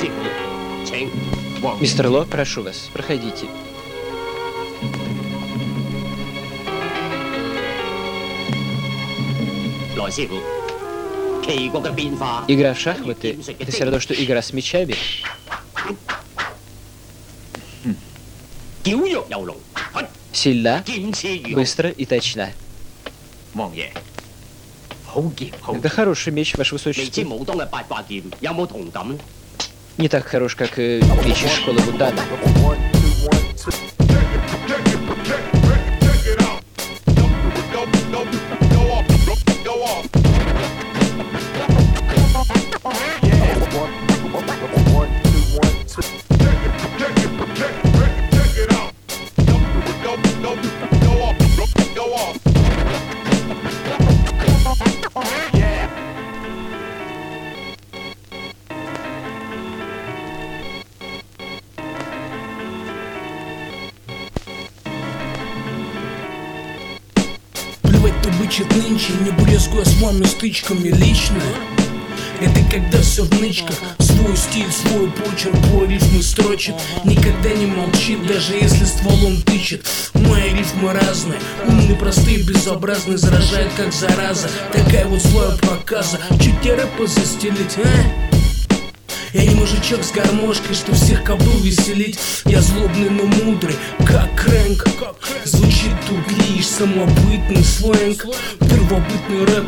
Мистер Ло, прошу вас, проходите. Игра в шахматы — это все равно, что игра с мячами. Сильна, быстро и точна. Это хороший меч, ваше высочество. Не так хорош, как меч из школы Вудана. Кто бычит нынче, не брезгуя с вами стычками лично. Это когда все в нычках, свой стиль, свой почерк, свой рифмы строчит. Никогда не молчит, даже если стволом тычет. Мои рифмы разные, умные, простые, безобразные, заражают как зараза. Такая вот злая проказа, чуть те рэпа застелить, Я не мужичок с гармошкой, что всех кобыл веселить. Я злобный, но мудрый, как Крэнк. Звучит тут лишь самобытный сленг, первобытный рэп,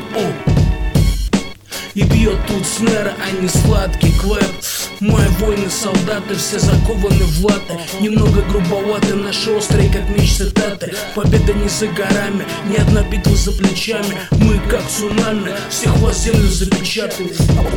И бьет тут снэра, а не сладкий клэп. Мои воины-солдаты все закованы в латы. Немного грубоваты, наши острые, как меч цитаты. Победа не за горами, ни одна битва за плечами. Мы как цунами, всех вас землю запечатали.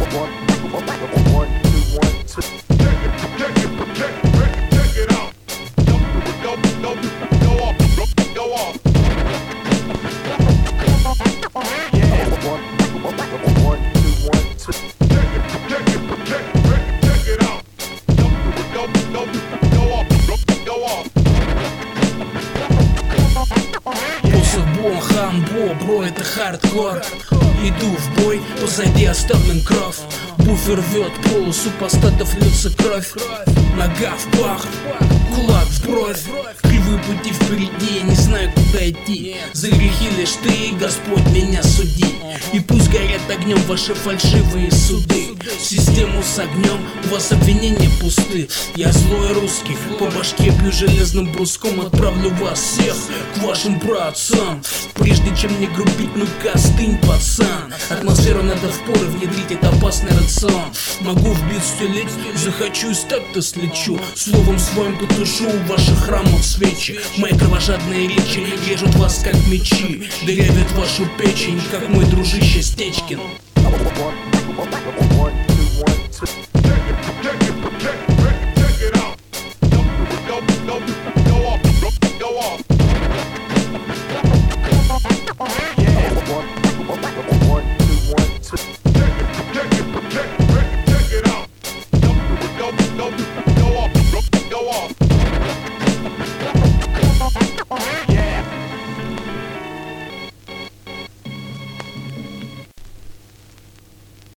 Хамбо, бро, это хардкор. Иду в бой, позади оставлен кровь. Буфер рвет пол, супостатов льется кровь. Нога в пах, кулак в бровь. Кривые пути впереди, я не знаю, куда идти. За грехи лишь ты, Господь, меня суди. И пусть горят огнем ваши фальшивые суды. Систему с огнем, у вас обвинения пусты. Я злой русский, по башке бью железным бруском. Отправлю вас всех к вашим праотцам. Прежде чем не грубить, ну-ка остынь, пацан. Атмосферу надо в поры внедрить, это опасный рацион. Могу вбить стелить, захочу и так-то слечу. Словом своим потушу у ваших храмов свечи. Мои кровожадные речи режут вас как мечи. Дырявят вашу печень, как мой дружище Стечкин.